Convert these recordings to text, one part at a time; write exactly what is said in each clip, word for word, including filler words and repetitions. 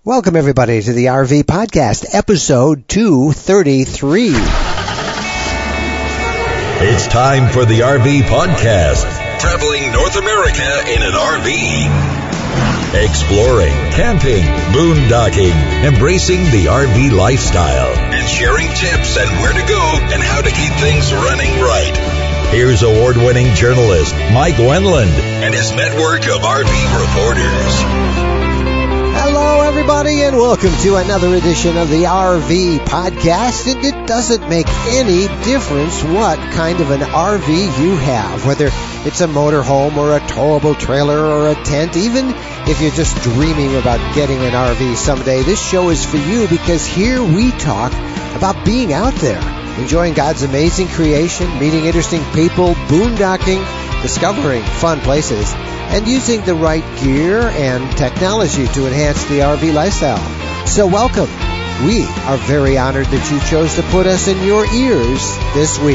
Welcome, everybody, to the R V Podcast, episode two thirty-three. It's time for the R V Podcast, traveling North America in an R V. Exploring, camping, boondocking, embracing the R V lifestyle, and sharing tips and where to go and how to keep things running right. Here's award-winning journalist Mike Wendland and his network of R V reporters. Hello, everybody, and welcome to another edition of the R V Podcast. And it doesn't make any difference what kind of an R V you have, whether it's a motorhome or a towable trailer or a tent. Even if you're just dreaming about getting an R V someday, this show is for you, because here we talk about being out there, enjoying God's amazing creation, meeting interesting people, boondocking, discovering fun places, and using the right gear and technology to enhance the R V lifestyle. So welcome. We are very honored that you chose to put us in your ears this week.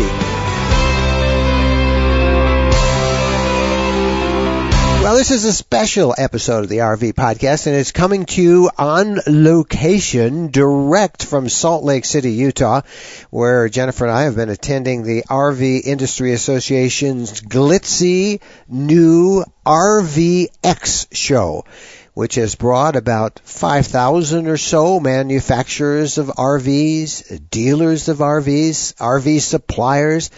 Well, this is a special episode of the R V Podcast, and it's coming to you on location, direct from Salt Lake City, Utah, where Jennifer and I have been attending the R V Industry Association's glitzy new R V X show, which has brought about five thousand or so manufacturers of R Vs, dealers of R Vs, R V suppliers,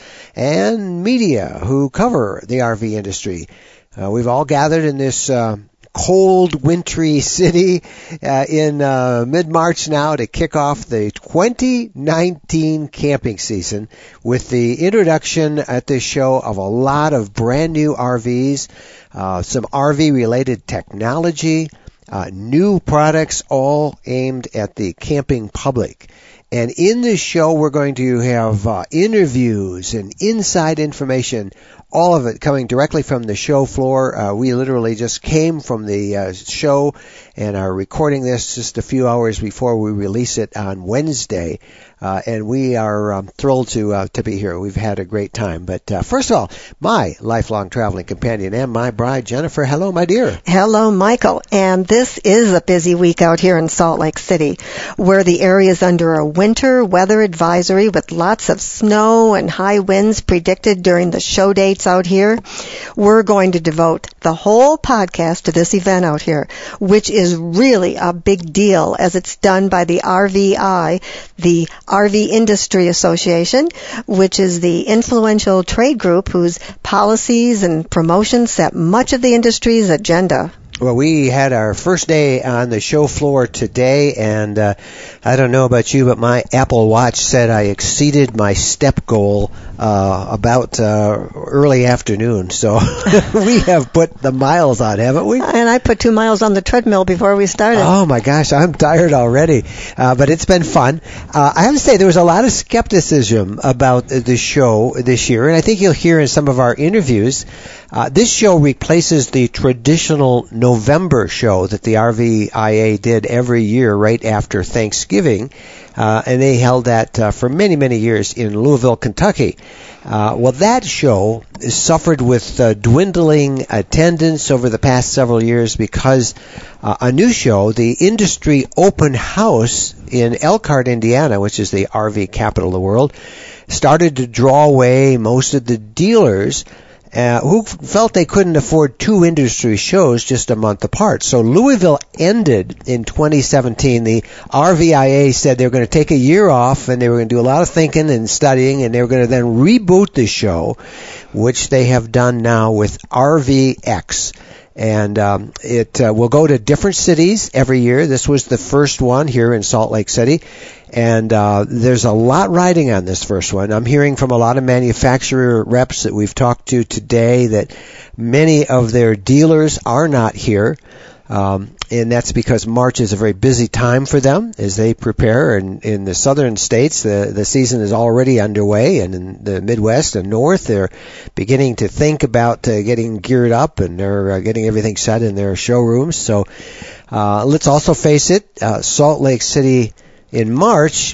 and media who cover the R V industry. Uh, we've all gathered in this uh, cold, wintry city uh, in uh, mid-March now to kick off the twenty nineteen camping season with the introduction at this show of a lot of brand new R Vs, uh, some R V-related technology, uh, new products, all aimed at the camping public. And in this show, we're going to have uh, interviews and inside information, all of it coming directly from the show floor. Uh, we literally just came from the uh, show and are recording this just a few hours before we release it on Wednesday. Uh, and we are um, thrilled to uh, to be here. We've had a great time. But uh, first of all, my lifelong traveling companion and my bride, Jennifer. Hello, my dear. Hello, Michael. And this is a busy week out here in Salt Lake City, where the area is under a winter weather advisory with lots of snow and high winds predicted during the show dates out here. We're going to devote the whole podcast to this event out here, which is really a big deal, as it's done by the R V I, the R V Industry Association, which is the influential trade group whose policies and promotions set much of the industry's agenda. Well, we had our first day on the show floor today, and uh, I don't know about you, but my Apple Watch said I exceeded my step goal uh, about uh, early afternoon. So we have put the miles on, haven't we? And I put two miles on the treadmill before we started. Oh, my gosh, I'm tired already. Uh, but it's been fun. Uh, I have to say, there was a lot of skepticism about the show this year, and I think you'll hear in some of our interviews. Uh, this show replaces the traditional November show that the R V I A did every year right after Thanksgiving, uh, and they held that uh, for many, many years in Louisville, Kentucky. Uh, well, that show suffered with uh, dwindling attendance over the past several years because uh, a new show, the Industry Open House in Elkhart, Indiana, which is the R V capital of the world, started to draw away most of the dealers Uh, who felt they couldn't afford two industry shows just a month apart. So Louisville ended in twenty seventeen. The R V I A said they were going to take a year off, and they were going to do a lot of thinking and studying, and they were going to then reboot the show, which they have done now with R V X. And um, it uh, will go to different cities every year. This was the first one here in Salt Lake City. And uh, there's a lot riding on this first one. I'm hearing from a lot of manufacturer reps that we've talked to today that many of their dealers are not here. Um, and that's because March is a very busy time for them as they prepare. And in the southern states, the, the season is already underway. And in the Midwest and North, they're beginning to think about uh, getting geared up, and they're uh, getting everything set in their showrooms. So uh, let's also face it, uh, Salt Lake City in March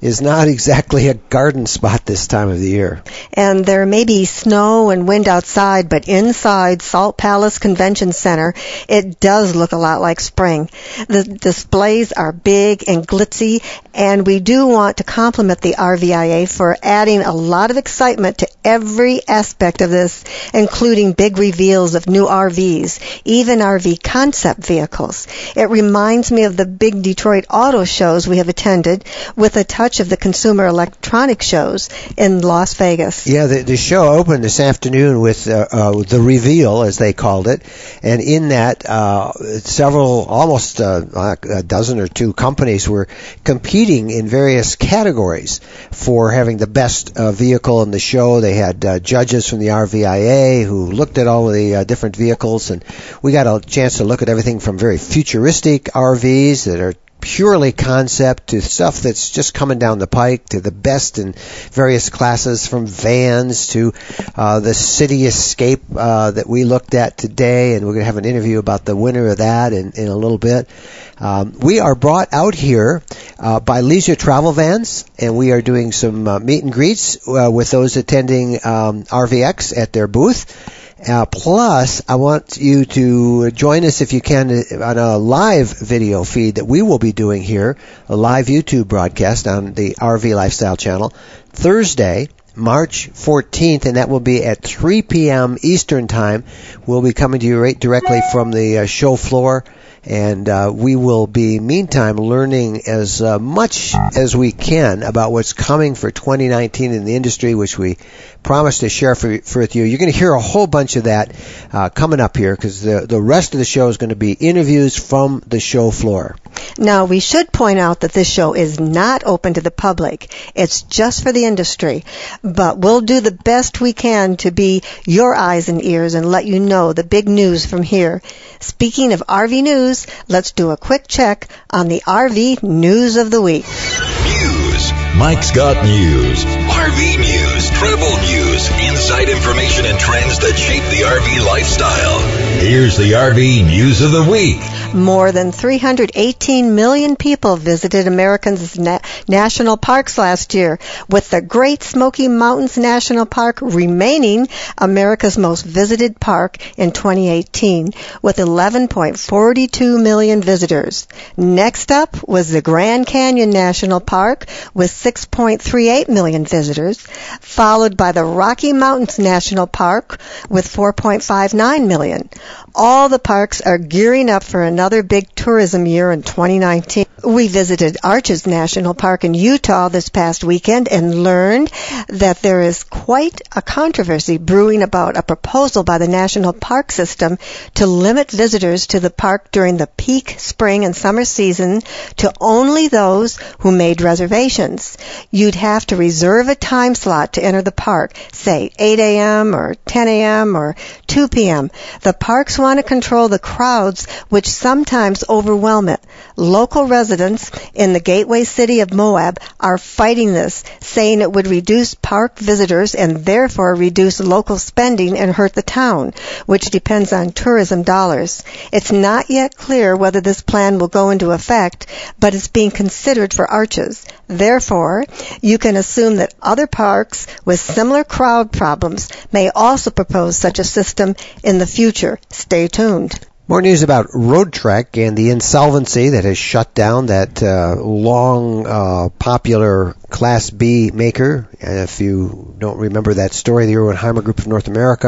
is not exactly a garden spot this time of the year. And there may be snow and wind outside, but inside Salt Palace Convention Center, it does look a lot like spring. The displays are big and glitzy, and we do want to compliment the R V I A for adding a lot of excitement to every aspect of this, including big reveals of new R Vs, even R V concept vehicles. It reminds me of the big Detroit auto shows we have attended, with a touch of the consumer electronic shows in Las Vegas. Yeah, the, the show opened this afternoon with uh, uh, the reveal, as they called it, and in that, uh, several, almost uh, a dozen or two companies were competing in various categories for having the best uh, vehicle in the show. They had uh, judges from the R V I A who looked at all of the uh, different vehicles, and we got a chance to look at everything from very futuristic R Vs that are purely concept to stuff that's just coming down the pike, to the best in various classes, from vans to uh, the City Escape uh, that we looked at today, and we're going to have an interview about the winner of that in, in a little bit. Um, we are brought out here uh, by Leisure Travel Vans, and we are doing some uh, meet and greets uh, with those attending um, R V X at their booth. Uh, plus, I want you to join us, if you can, on a live video feed that we will be doing here, a live YouTube broadcast on the R V Lifestyle channel, Thursday, March fourteenth, and that will be at three p.m. Eastern Time. We'll be coming to you right directly from the uh, show floor. And uh, we will be, meantime, learning as uh, much as we can about what's coming for twenty nineteen in the industry, which we promised to share for, for with you. You're going to hear a whole bunch of that uh, coming up here, because the, the rest of the show is going to be interviews from the show floor. Now, we should point out that this show is not open to the public. It's just for the industry. But we'll do the best we can to be your eyes and ears and let you know the big news from here. Speaking of R V news, let's do a quick check on the R V News of the Week. News. Mike's got news. R V news, travel news, inside information and trends that shape the R V lifestyle. Here's the R V News of the Week. More than three hundred eighteen million people visited America's na- national parks last year, with the Great Smoky Mountains National Park remaining America's most visited park in twenty eighteen, with eleven point four two million visitors. Next up was the Grand Canyon National Park, with six point three eight million visitors, followed by the Rocky Mountains National Park, with four point five nine million. All the parks are gearing up for another big tourism year in twenty nineteen. We visited Arches National Park in Utah this past weekend and learned that there is quite a controversy brewing about a proposal by the National Park System to limit visitors to the park during the peak spring and summer season to only those who made reservations. You'd have to reserve a time slot to enter the park, say eight a.m. or ten a.m. or two p.m. The parks want to control the crowds, which sometimes overwhelm it. Local residents in the gateway city of Moab are fighting this, saying it would reduce park visitors and therefore reduce local spending and hurt the town, which depends on tourism dollars. It's not yet clear whether this plan will go into effect, but it's being considered for Arches. Therefore, you can assume that other parks with similar crowd problems may also propose such a system in the future. Stay tuned. More news about Road Trek and the insolvency that has shut down that uh, long, uh, popular Class B maker. And if you don't remember that story, the Erwin Hymer Group of North America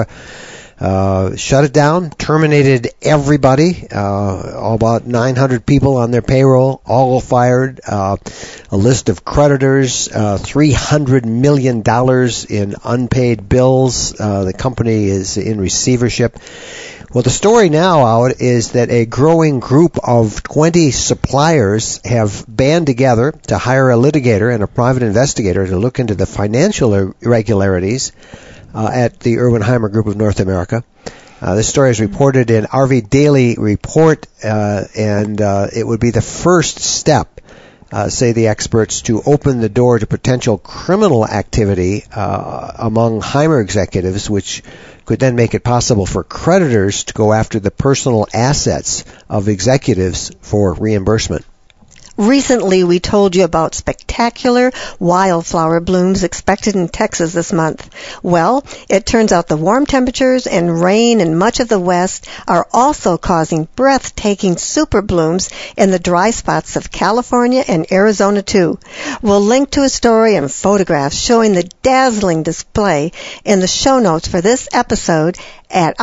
uh, shut it down, terminated everybody, uh, about nine hundred people on their payroll, all fired, uh, a list of creditors, uh, three hundred million dollars in unpaid bills. Uh, the company is in receivership. Well, the story now out is that a growing group of twenty suppliers have band together to hire a litigator and a private investigator to look into the financial irregularities uh, at the Erwin Hymer Group of North America. Uh, this story is reported in R V Daily Report, uh, and uh, it would be the first step, uh, say the experts, to open the door to potential criminal activity uh, among Hymer executives, which could then make it possible for creditors to go after the personal assets of executives for reimbursement. Recently, we told you about spectacular wildflower blooms expected in Texas this month. Well, it turns out the warm temperatures and rain in much of the West are also causing breathtaking super blooms in the dry spots of California and Arizona, too. We'll link to a story and photographs showing the dazzling display in the show notes for this episode at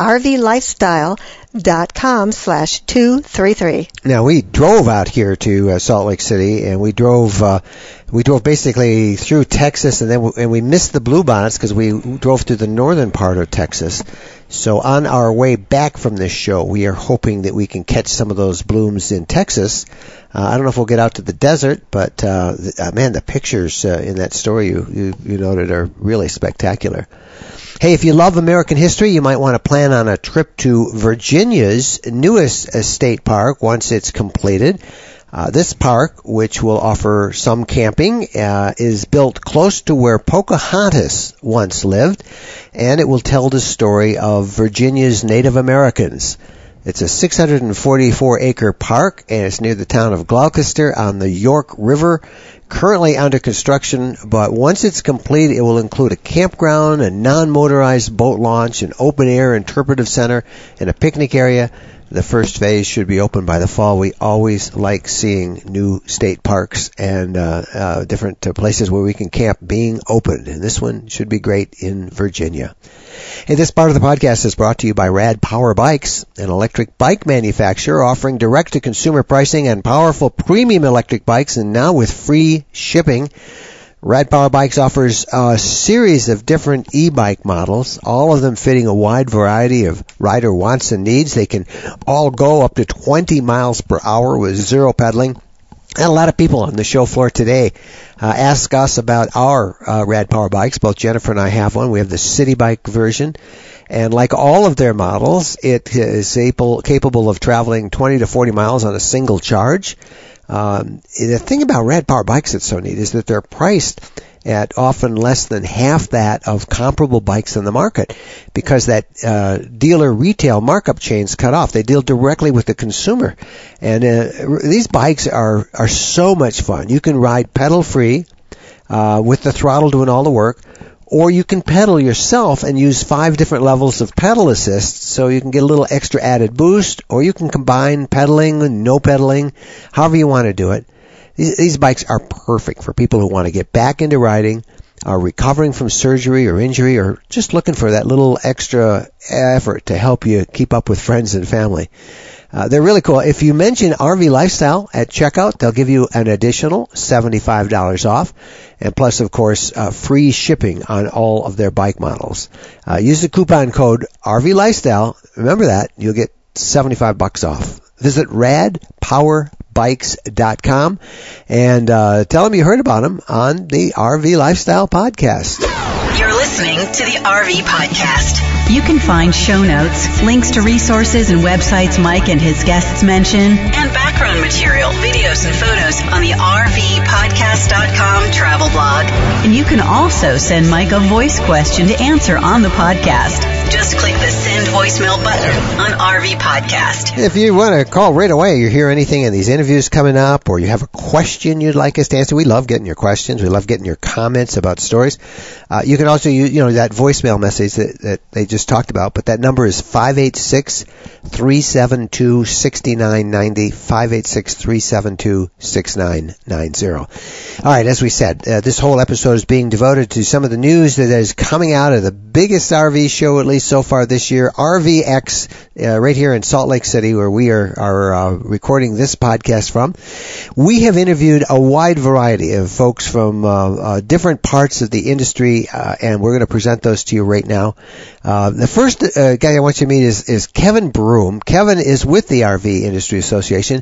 rvlifestyle.com slash 233. Now, we drove out here to uh, Salt Lake City, and we drove uh, we drove basically through Texas, and then we, and we missed the bluebonnets because we drove through the northern part of Texas. So on our way back from this show, we are hoping that we can catch some of those blooms in Texas. Uh, I don't know if we'll get out to the desert, but uh, the, uh, man, the pictures uh, in that story you, you, you noted are really spectacular. Hey, if you love American history, you might want to plan on a trip to Virginia's newest state park once it's completed. Uh, this park, which will offer some camping, uh, is built close to where Pocahontas once lived, and it will tell the story of Virginia's Native Americans. It's a six hundred forty-four acre park, and it's near the town of Gloucester on the York River, currently under construction, but once it's complete, it will include a campground, a non-motorized boat launch, an open-air interpretive center, and a picnic area. The first phase should be open by the fall. We always like seeing new state parks and uh, uh, different uh, places where we can camp being opened, and this one should be great in Virginia. Hey, this part of the podcast is brought to you by Rad Power Bikes, an electric bike manufacturer offering direct-to-consumer pricing and powerful premium electric bikes, and now with free shipping. Rad Power Bikes offers a series of different e-bike models, all of them fitting a wide variety of rider wants and needs. They can all go up to twenty miles per hour with zero pedaling. And a lot of people on the show floor today uh, ask us about our uh, Rad Power Bikes. Both Jennifer and I have one. We have the City Bike version. And like all of their models, it is able, capable of traveling twenty to forty miles on a single charge. Um, the thing about Rad Power Bikes that's so neat is that they're priced at often less than half that of comparable bikes in the market, because that uh, dealer retail markup chain's cut off. They deal directly with the consumer, and uh, these bikes are are so much fun. You can ride pedal free uh, with the throttle doing all the work, or you can pedal yourself and use five different levels of pedal assist, so you can get a little extra added boost, or you can combine pedaling and no pedaling, however you want to do it. These, these bikes are perfect for people who want to get back into riding, are recovering from surgery or injury, or just looking for that little extra effort to help you keep up with friends and family. Uh, they're really cool. If you mention R V Lifestyle at checkout, they'll give you an additional seventy-five dollars off, and plus, of course, uh, free shipping on all of their bike models. Uh, use the coupon code R V Lifestyle. Remember that. You'll get seventy-five bucks off. Visit rad power bikes dot com and uh, tell them you heard about them on the R V Lifestyle Podcast. You're listening to the R V Podcast. You can find show notes, links to resources and websites Mike and his guests mention, and background material, videos, and photos on the R V podcast dot com travel blog. And you can also send Mike a voice question to answer on the podcast. Just click the send voicemail button on R V Podcast. If you want to call right away, you hear anything in these interviews coming up, or you have a question you'd like us to answer, we love getting your questions. We love getting your comments about stories. Uh, you can also use, you know, that voicemail message that, that they just talked about, but that number is five eight six, three seven two, six nine nine zero, five eight six, three seven two, six nine nine zero. All right, as we said, uh, this whole episode is being devoted to some of the news that is coming out of the biggest R V show, at least so far this year, R V X, uh, right here in Salt Lake City, where we are, are uh, recording this podcast from. We have interviewed a wide variety of folks from uh, uh, different parts of the industry, uh, and we're going to present those to you right now. Uh, the first uh, guy I want you to meet is, is Kevin Broom. Kevin is with the R V Industry Association,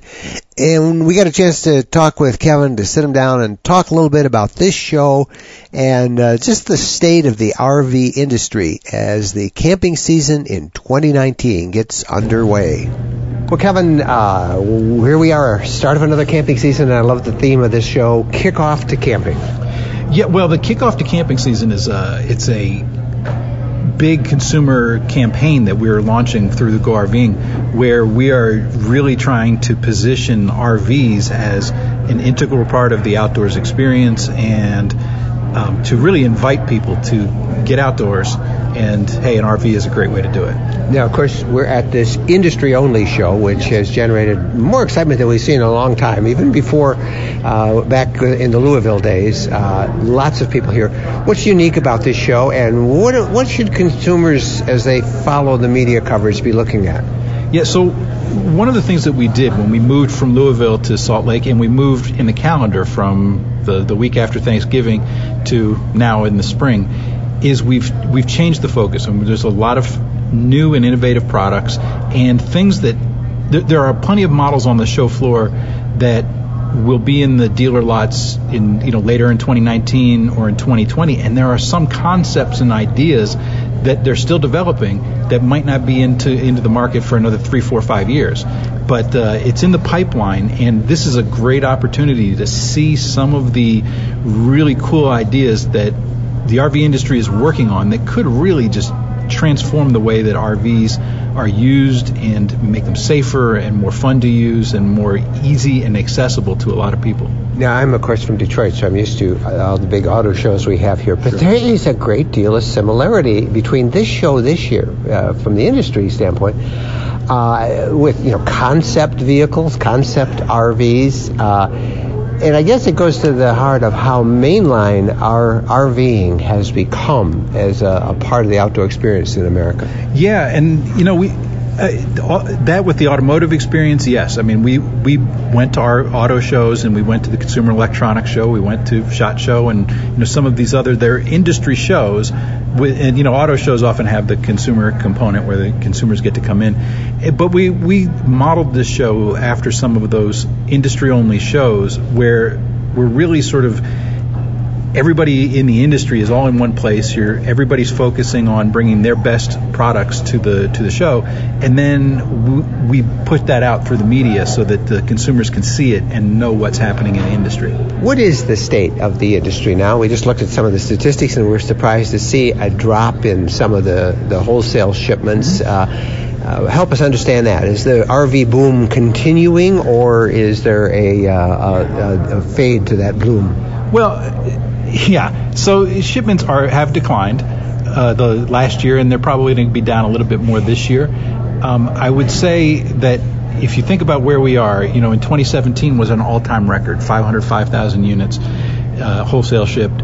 and we got a chance to talk with Kevin, to sit him down and talk a little bit about this show and uh, just the state of the R V industry as the camping season in twenty nineteen gets underway. Well, Kevin, uh, here we are, start of another camping season, and I love the theme of this show, Kickoff to Camping. Yeah, well, the Kickoff to Camping season is uh, it's a big consumer campaign that we're launching through the GoRVing, where we are really trying to position R Vs as an integral part of the outdoors experience, and um, to really invite people to get outdoors. And, hey, an R V is a great way to do it. Now, of course, we're at this industry-only show, which has generated more excitement than we've seen in a long time. Even before, uh, back in the Louisville days, uh, lots of people here. What's unique about this show, and what what should consumers, as they follow the media coverage, be looking at? Yeah, so one of the things that we did when we moved from Louisville to Salt Lake, and we moved in the calendar from the, the week after Thanksgiving to now in the spring, is we've we've changed the focus. I mean, there's a lot of new and innovative products and things that th- there are plenty of models on the show floor that will be in the dealer lots in you know later in twenty nineteen or in twenty twenty, and there are some concepts and ideas that they're still developing that might not be into into the market for another three, four, five years. But uh, it's in the pipeline, and this is a great opportunity to see some of the really cool ideas that the R V industry is working on that could really just transform the way that R Vs are used and make them safer and more fun to use and more easy and accessible to a lot of people. Now, I'm, of course, from Detroit, so I'm used to all the big auto shows we have here. But sure. There is a great deal of similarity between this show this year, uh, from the industry standpoint, uh, with, you know, concept vehicles, concept R Vs, uh, and I guess it goes to the heart of how mainline our RVing has become as a, a part of the outdoor experience in America. Yeah, and you know we uh, that with the automotive experience, yes. I mean, we we went to our auto shows, and we went to the Consumer Electronics Show, we went to SHOT Show, and you know some of these other they're industry shows. With, and you know, auto shows often have the consumer component where the consumers get to come in, but we we modeled this show after some of those industry-only shows where we're really sort of everybody in the industry is all in one place. You're everybody's focusing on bringing their best products to the to the show, and then we, we put that out through the media so that the consumers can see it and know what's happening in the industry. What is the state of the industry now? We just looked at some of the statistics, and we're surprised to see a drop in some of the, the wholesale shipments. Mm-hmm. Uh, uh, help us understand that. Is the R V boom continuing, or is there a, uh, a, a fade to that bloom? Well, yeah. So shipments are have declined uh, the last year, and they're probably going to be down a little bit more this year. Um, I would say that if you think about where we are, you know, in twenty seventeen was an all-time record, five hundred five thousand units uh, wholesale shipped.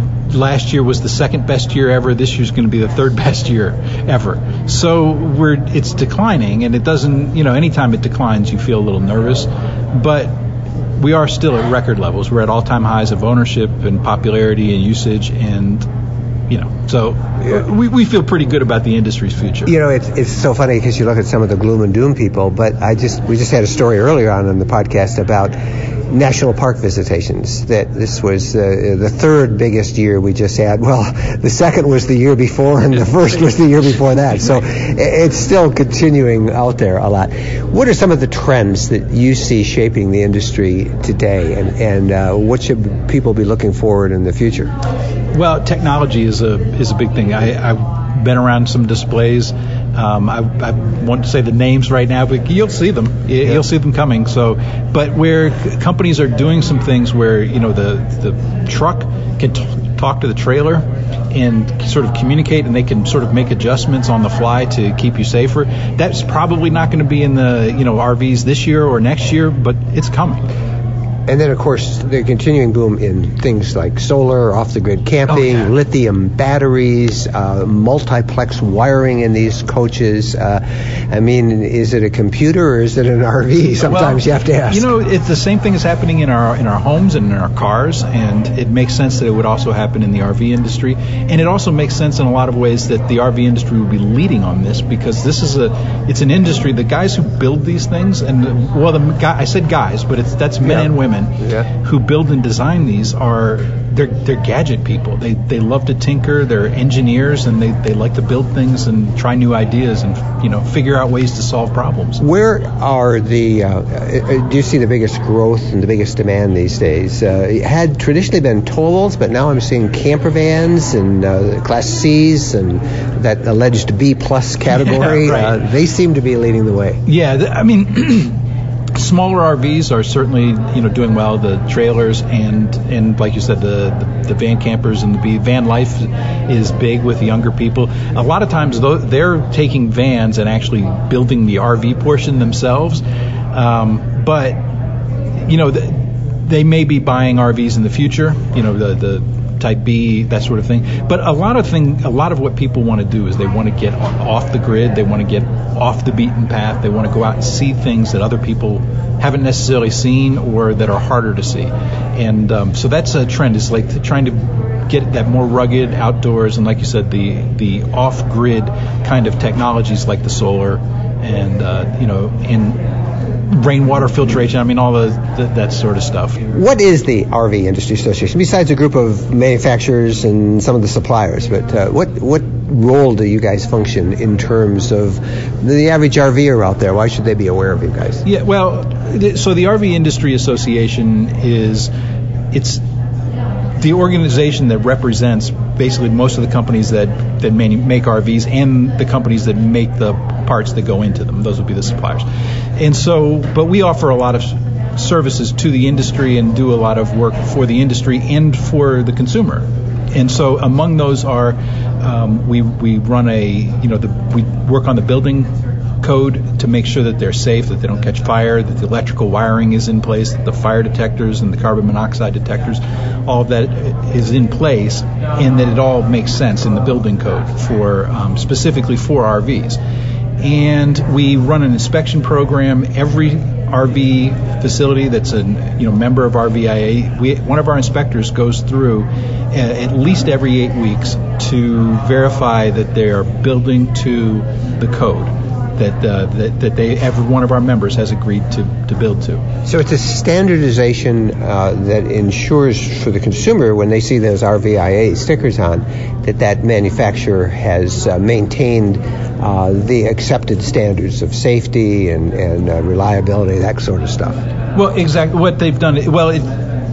Last year was the second best year ever. This year's going to be the third best year ever. So we're it's declining, and it doesn't, you know, anytime it declines, you feel a little nervous, but we are still at record levels. We're at all-time highs of ownership and popularity and usage, and you know, so yeah. we we feel pretty good about the industry's future. You know, it's it's so funny because you look at some of the gloom and doom people, but I just we just had a story earlier on in the podcast about national park visitations, that this was uh, the third biggest year we just had. Well, the second was the year before, and the first was the year before that. So it's still continuing out there a lot. What are some of the trends that you see shaping the industry today, and, and uh, what should people be looking forward in the future? Well, technology is a is a big thing. I, I've been around some displays. Um, I, I won't say the names right now, but you'll see them. You'll yeah. see them coming. So, but where companies are doing some things where you know the the truck can t- talk to the trailer and sort of communicate, and they can sort of make adjustments on the fly to keep you safer. That's probably not going to be in the you know R Vs this year or next year, but it's coming. And then, of course, the continuing boom in things like solar, off-the-grid camping, oh, yeah. lithium batteries, uh, multiplex wiring in these coaches. Uh, I mean, is it a computer or is it an R V? Sometimes well, you have to ask. You know, it's the same thing is happening in our in our homes and in our cars, and it makes sense that it would also happen in the R V industry. And it also makes sense in a lot of ways that the R V industry would be leading on this, because this is a it's an industry. The guys who build these things, and well, the guy, I said guys, but it's that's men yeah. and women. Yeah. Who build and design these are they're they're gadget people. They they love to tinker. They're engineers, and they, they like to build things and try new ideas and you know figure out ways to solve problems. Where are the uh, do you see the biggest growth and the biggest demand these days? Uh, it had traditionally been towables, but now I'm seeing camper vans and uh, Class C's and that alleged B plus category. Yeah, right. uh, they seem to be leading the way. Yeah, th- I mean. smaller R Vs are certainly, you know, doing well. The trailers and, and like you said, the, the, the van campers and the van life is big with younger people. A lot of times, though, they're taking vans and actually building the R V portion themselves. Um, but, you know, the, they may be buying R Vs in the future, you know, the, the Type B, that sort of thing. But a lot of thing, a lot of what people want to do is they want to get off the grid. They want to get off the beaten path. They want to go out and see things that other people haven't necessarily seen or that are harder to see. And um, so that's a trend. It's like trying to get that more rugged outdoors, and like you said, the the off-grid kind of technologies like the solar and uh, you know and rainwater filtration. I mean, all the, the that sort of stuff. What is the R V Industry Association besides a group of manufacturers and some of the suppliers? But uh, what what role do you guys function in terms of the average RVer out there? Why should they be aware of you guys? Yeah, well, so the R V Industry Association is it's the organization that represents basically most of the companies that, that manu- make R Vs and the companies that make the parts that go into them. Those would be the suppliers. And so, but we offer a lot of services to the industry and do a lot of work for the industry and for the consumer. And so among those are, um, we, we run a, you know, the, we work on the building code to make sure that they're safe, that they don't catch fire, that the electrical wiring is in place, that the fire detectors and the carbon monoxide detectors, all of that is in place, and that it all makes sense in the building code for um, specifically for R Vs. And we run an inspection program. Every R V facility that's a you know member of R V I A, we, one of our inspectors goes through uh, at least every eight weeks to verify that they are building to the code that uh, that, that they every one of our members has agreed to, to build to. So it's a standardization uh, that ensures for the consumer when they see those R V I A stickers on that that manufacturer has uh, maintained uh, the accepted standards of safety and, and uh, reliability, that sort of stuff. Well, exactly what they've done. Well, it,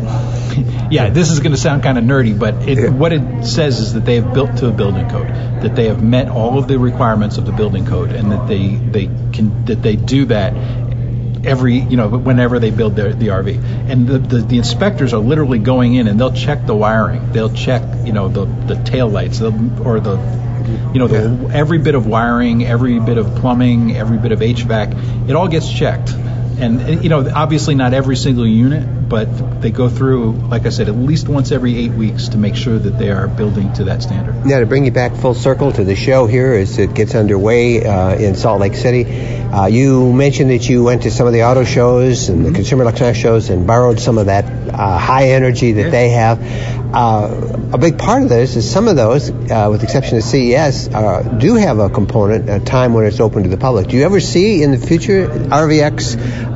yeah, this is going to sound kind of nerdy, but it, yeah. what it says is that they have built to a building code, that they have met all of the requirements of the building code, and that they they can that they do that every you know whenever they build their, the R V. And the, the the inspectors are literally going in and they'll check the wiring, they'll check you know the the tail lights or the you know the, yeah. every bit of wiring, every bit of plumbing, every bit of H V A C, it all gets checked. And, you know, obviously not every single unit, but they go through, like I said, at least once every eight weeks to make sure that they are building to that standard. Now, to bring you back full circle to the show here as it gets underway uh, in Salt Lake City, uh, you mentioned that you went to some of the auto shows and mm-hmm. the consumer electronics shows and borrowed some of that uh, high energy that yeah. they have. Uh, a big part of this is some of those, uh, with the exception of C E S, uh, do have a component, a time when it's open to the public. Do you ever see in the future R V X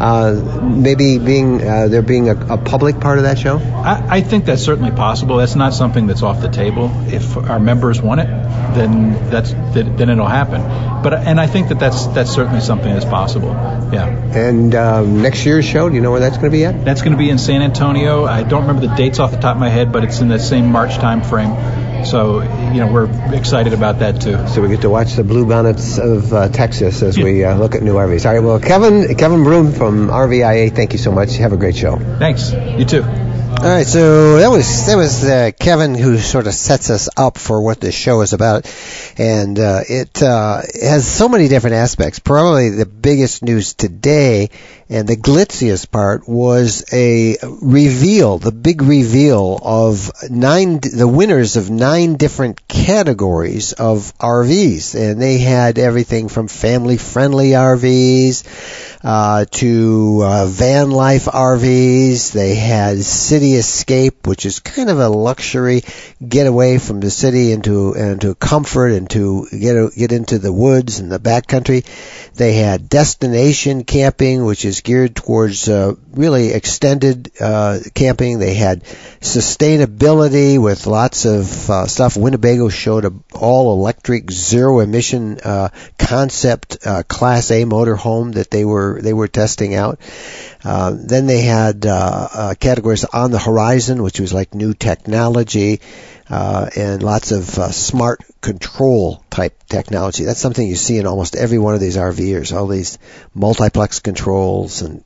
uh, maybe being uh, there being a, a public part of that show? I, I think that's certainly possible. That's not something that's off the table. If our members want it, then that's then it'll happen. But and I think that that's that's certainly something that's possible. Yeah. And um, next year's show, do you know where that's going to be at? That's going to be in San Antonio. I don't remember the dates off the top of my head, but it's in the same March time frame. So, you know, we're excited about that, too. So we get to watch the Blue Bonnets of uh, Texas as yeah. we uh, look at new R Vs. All right, well, Kevin Kevin Broom from R V I A, thank you so much. Have a great show. Thanks. You too. All right, so that was that was uh, Kevin who sort of sets us up for what this show is about, and uh, it uh, has so many different aspects. Probably the biggest news today and the glitziest part was a reveal, the big reveal of nine, the winners of nine different categories of R Vs, and they had everything from family-friendly R Vs uh, to uh, van life R Vs. They had City Escape, which is kind of a luxury getaway from the city into into comfort and to get get into the woods and the backcountry. They had Destination Camping, which is geared towards uh, really extended uh, camping. They had sustainability with lots of uh, stuff. Winnebago showed a all-electric, zero-emission uh, concept uh, Class A motorhome that they were they were testing out. Uh, then they had uh, uh, categories on the horizon, which was like new technology. Uh, and lots of uh, smart control type technology. That's something you see in almost every one of these RVers, all these multiplex controls and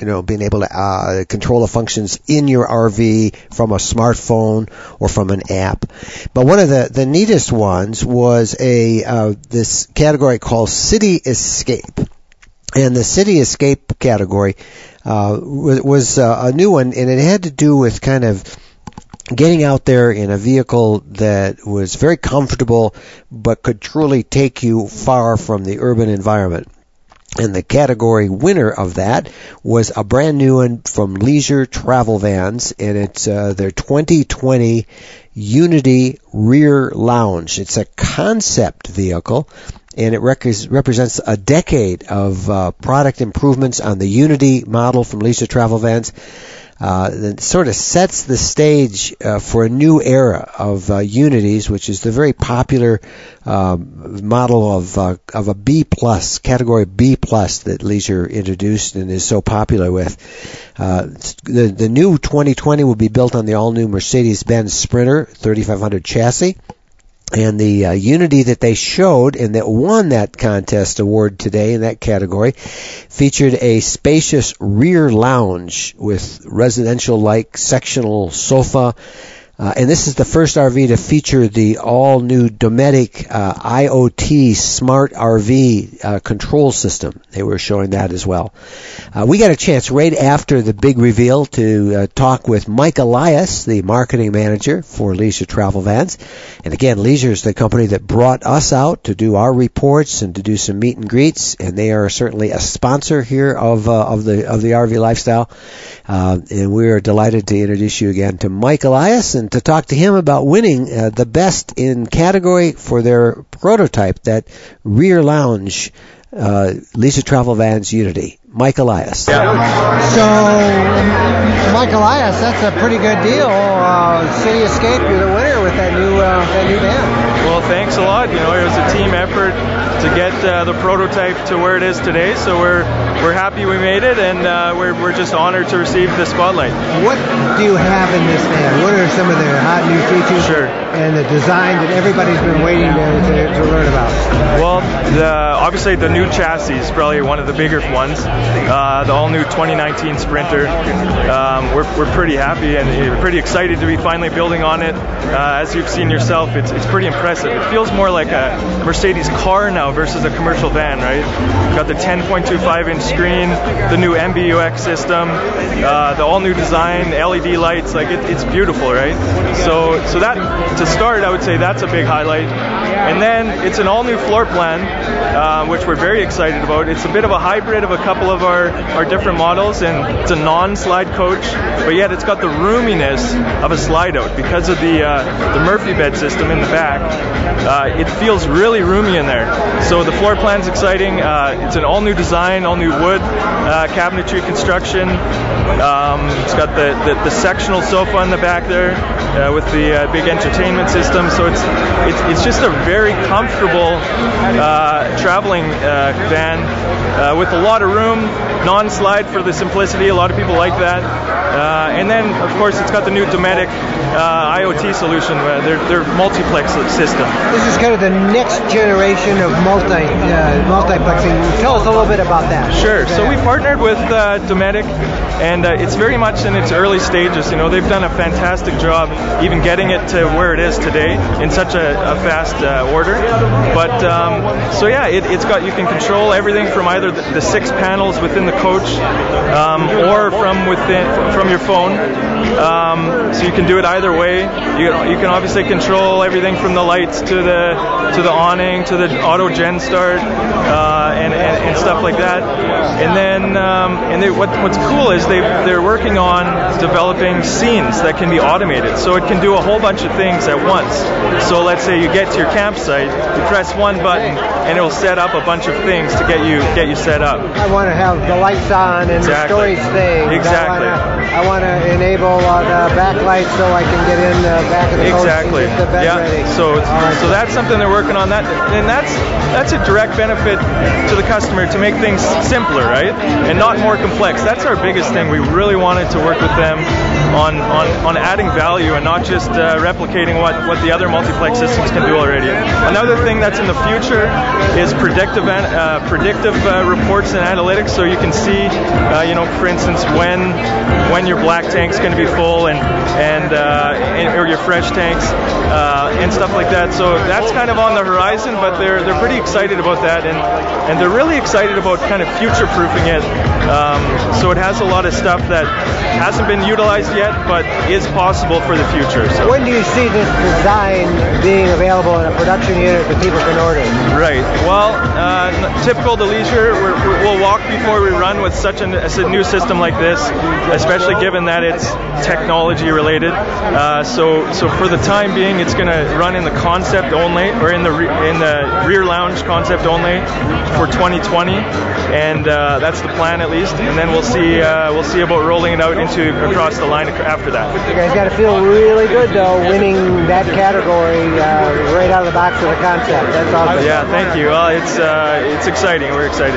you know, being able to uh, control the functions in your R V from a smartphone or from an app. But one of the, the neatest ones was a uh, this category called City Escape. And the City Escape category uh, was uh, a new one, and it had to do with kind of getting out there in a vehicle that was very comfortable but could truly take you far from the urban environment. And the category winner of that was a brand new one from Leisure Travel Vans, and it's uh, their twenty twenty Unity Rear Lounge. It's a concept vehicle, and it rec- represents a decade of uh, product improvements on the Unity model from Leisure Travel Vans. Uh, it sort of sets the stage uh, for a new era of uh, Unities, which is the very popular uh, model of uh, of a B plus, category B plus that Leisure introduced and is so popular with. Uh, the, the new twenty twenty will be built on the all-new Mercedes-Benz Sprinter thirty-five hundred chassis. And the uh, Unity that they showed and that won that contest award today in that category featured a spacious rear lounge with residential-like sectional sofa. Uh, and this is the first R V to feature the all-new Dometic uh, IoT Smart R V uh, control system. They were showing that as well. Uh, we got a chance right after the big reveal to uh, talk with Mike Elias, the marketing manager for Leisure Travel Vans. And again, Leisure is the company that brought us out to do our reports and to do some meet and greets, and they are certainly a sponsor here of uh, of the of the R V lifestyle. Uh, and we are delighted to introduce you again to Mike Elias and to talk to him about winning uh, the best in category for their prototype, that rear lounge, uh, Leisure Travel Vans Unity. Mike Elias. Yeah. So, Mike Elias, that's a pretty good deal. Uh, City Escape, you're the winner with that new uh, that new van. Well, thanks a lot. You know, it was a team effort to get uh, the prototype to where it is today. So we're we're happy we made it, and uh, we're we're just honored to receive the spotlight. What do you have in this van? What are some of the hot new features? Sure. And the design that everybody's been waiting to, to, to learn about? Well, the, obviously the new chassis is probably one of the bigger ones. Uh, the all-new twenty nineteen Sprinter. Um, we're we're pretty happy and we're pretty excited to be finally building on it. Uh, as you've seen yourself, it's it's pretty impressive. It feels more like a Mercedes car now versus a commercial van, right? Got the ten point two five inch screen, the new M B U X system, uh, the all-new design, L E D lights. Like it, it's beautiful, right? So so that to start, I would say that's a big highlight. And then it's an all-new floor plan, uh, which we're very excited about. It's a bit of a hybrid of a couple of our, our different models, and it's a non-slide coach, but yet it's got the roominess of a slide-out because of the uh, the Murphy bed system in the back. Uh, it feels really roomy in there. So the floor plan's exciting. Uh, it's an all-new design, all-new wood uh, cabinetry construction. Um, it's got the, the, the sectional sofa in the back there uh, with the uh, big entertainment system. So it's it's, it's just a very comfortable uh, traveling uh, van uh, with a lot of room, non-slide for the simplicity. A lot of people like that. Uh, and then, of course, it's got the new Dometic uh, IoT solution, uh, their, their multiplex system. This is kind of the next generation of multi uh, multiplexing. Tell us a little bit about that. Sure. So we partnered with uh, Dometic, and uh, it's very much in its early stages. You know, they've done a fantastic job even getting it to where it is today in such a, a fast uh, order. But um, so yeah, it, it's got you can control everything from either the, the six panels within the coach um, or from within from your phone. Um, so you can do it either way. You you can obviously control everything from the lights to the to the awning to the auto gen start uh, and, and and stuff like that. And then um, and they, what what's cool is they they're working on developing scenes that can be automated, so it can do a whole bunch of things at once. So let's say you get to your campsite, you press one button, and it'll set up a bunch of things to get you get you set up. I want to have the lights on and exactly. the storage thing. Exactly. I want to, I want to, and enable uh, the backlight so I can get in the back of the exactly. coach and get the bed yeah. ready. So right. so that's something they're working on. That and that's that's a direct benefit to the customer to make things simpler, right, and not more complex. That's our biggest thing. We really wanted to work with them on on, on adding value and not just uh, replicating what, what the other multiplex systems can do already. Another thing that's in the future is predictive uh, predictive uh, reports and analytics, so you can see, uh, you know, for instance, when when your black tank's going to be full and and, uh, and or your fresh tanks uh, and stuff like that. So that's kind of on the horizon, but they're they're pretty excited about that, and and they're really excited about kind of future-proofing it. Um, so it has a lot of stuff that hasn't been utilized yet, but is possible for the future. So when do you see this design being available in a production unit that people can order? Right. Well, uh, typical to Leisure, we're, we'll walk before we run with such a, a new system like this, especially given that it's technology related. Uh, so, so for the time being, it's going to run in the concept only, or in the re, in the rear lounge concept only for twenty twenty, and uh, that's the plan at least. And then we'll see uh, we'll see about rolling it out into across the line after that. You guys got to feel really good though, winning that category uh, right out of the box of the concept. That's awesome. Yeah, thank you. Well, it's uh, it's exciting. We're excited.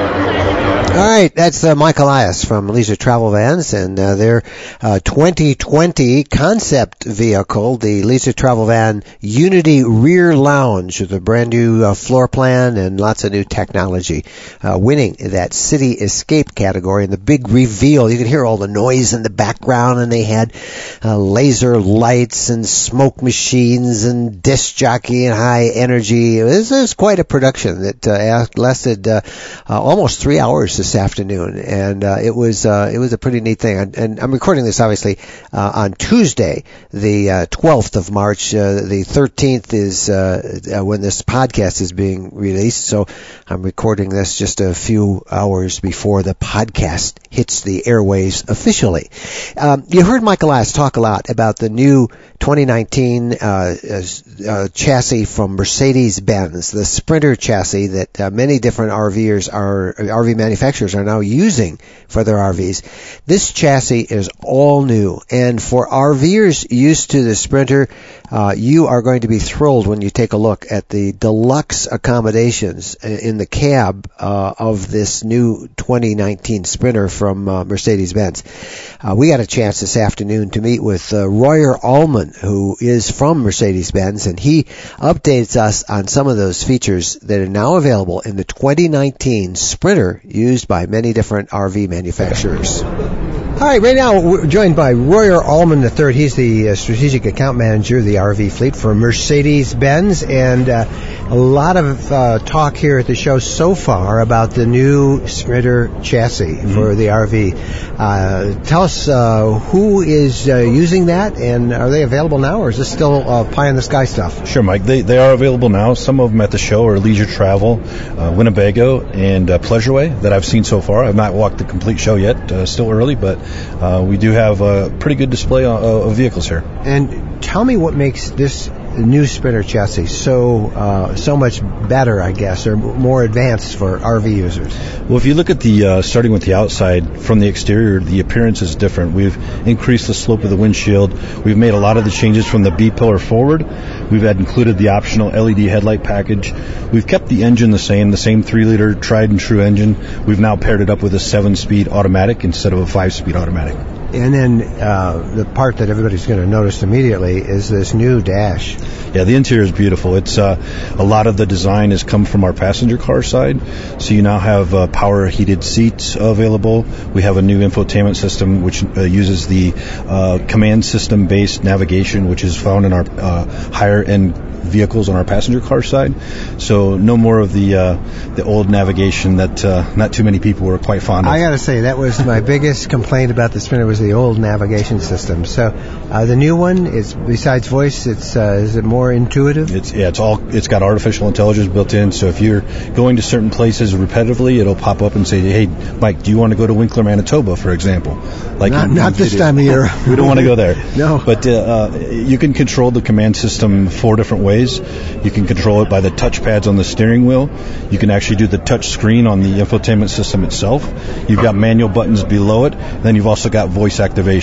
All right, that's uh, Mike Elias from Leisure Travel Vans, and uh, their uh, twenty twenty concept vehicle, the Leisure Travel Van Unity Rear Lounge, with a brand new uh, floor plan and lots of new technology, uh, winning that City Escape category. And the big reveal, you could hear all the noise in the background, and they had uh, laser lights and smoke machines and disc jockey and high energy. It was, it was quite a production that uh, lasted uh, uh, almost three hours this afternoon, and uh, it was uh, it was a pretty neat thing. And, and I'm recording this obviously uh, on Tuesday, the uh, twelfth of March. Uh, the thirteenth is uh, uh, when this podcast is being released, so I'm recording this just a few hours before the podcast hits the airwaves officially. Um, you heard Mike Elias talk a lot about the new twenty nineteen uh, uh, chassis from Mercedes-Benz, the Sprinter chassis that uh, many different RVers are R V manufacturers are now using for their R Vs. This chassis is all new, and for RVers used to the Sprinter, uh, you are going to be thrilled when you take a look at the deluxe accommodations in the cab uh, of this new twenty nineteen Sprinter from uh, Mercedes-Benz. Uh, we got a chance this afternoon to meet with uh, Royer Allman, who is from Mercedes-Benz, and he updates us on some of those features that are now available in the twenty nineteen Sprinter used by many different R V manufacturers. All right, right now we're joined by Royer Allman the third. He's the uh, strategic account manager of the R V fleet for Mercedes-Benz, and uh, a lot of uh, talk here at the show so far about the new Sprinter chassis mm-hmm. for the R V. Uh, tell us uh, who is uh, using that, and are they available now, or is this still uh, pie-in-the-sky stuff? Sure, Mike. They they are available now. Some of them at the show are Leisure Travel, uh, Winnebago, and uh, Pleasureway that I've seen so far. I've not walked the complete show yet. Uh, still early, but uh, we do have a pretty good display of, of vehicles here. And tell me what makes this new Sprinter chassis so uh, so much better, I guess, or more advanced for R V users. Well, if you look at the uh, starting with the outside, from the exterior, the appearance is different. We've increased the slope of the windshield. We've made a lot of the changes from the B-pillar forward. We've had included the optional L E D headlight package. We've kept the engine the same, the same three-liter tried and true engine. We've now paired it up with a seven-speed automatic instead of a five-speed automatic. And then uh, the part that everybody's going to notice immediately is this new dash. Yeah, the interior is beautiful. It's uh, a lot of the design has come from our passenger car side. So you now have uh, power heated seats available. We have a new infotainment system which uh, uses the uh, command system based navigation, which is found in our uh, higher end vehicles on our passenger car side. So no more of the uh, the old navigation that uh, not too many people were quite fond of. I got to say, that was my biggest complaint about the Sprinter, was the old navigation system. So uh, the new one is, besides voice, it's uh, is it more intuitive? It's yeah, it's all it's got artificial intelligence built in. So if you're going to certain places repetitively, it'll pop up and say, "Hey, Mike, do you want to go to Winkler, Manitoba, for example?" Like not, not this time of year. We don't want to go there. No. But uh, uh, you can control the command system four different ways. You can control it by the touchpads on the steering wheel. You can actually do the touch screen on the infotainment system itself. You've got manual buttons below it. Then you've also got voice activation.